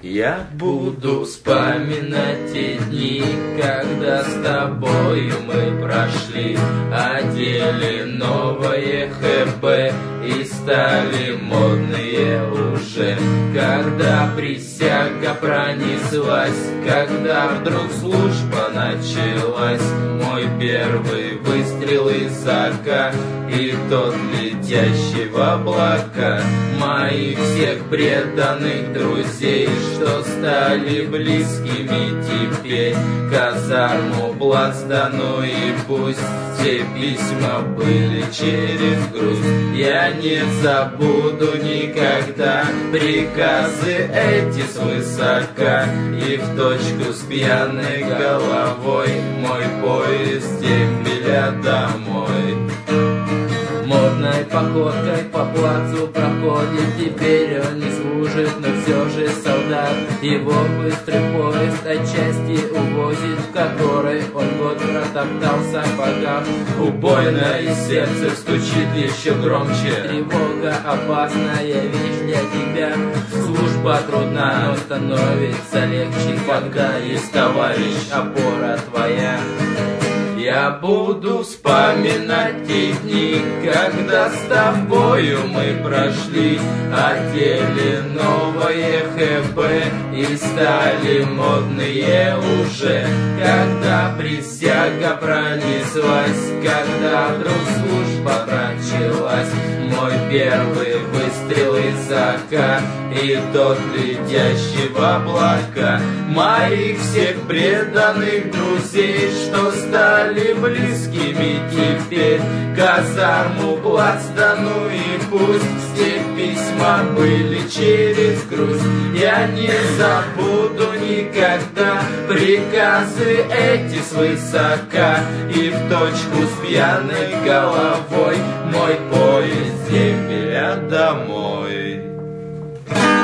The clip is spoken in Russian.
Я буду вспоминать те дни, когда с тобою мы прошли, одели новое ХБ и стали модные уже. Когда присяга пронеслась, когда вдруг служба началась, мой первый выстрел из АК и тот летящий в облака, моих всех преданных друзей, что стали близкими теперь, казарму, плацдану и пусть все письма были через грусть. Я не забуду никогда приказы эти свысока, и в точку с пьяной головой мой поезд дембеля домой. Модной походкой по плацу проходит, теперь он не служит, но все же солдат. Его быстрый поезд отчасти увозит, в которой он год протоптался в богах. Убойное сердце стучит еще громче, тревога опасная вещь для тебя. Служба трудна, но становится легче, когда есть товарищ, опора твоя. Я буду вспоминать те дни, когда с тобою мы прошли, одели новое ХБ и стали модные уже. Когда присяга пронеслась, когда вдруг служба началась, мой первый выстрел из АК и тот летящий в облака, моих всех преданных друзей, что стали близкими теперь, казарму, плацдану и пусть все письма были через грусть. Я не забуду никогда приказы эти свысока, и в точку с пьяной головой мой поезд дембеля домой.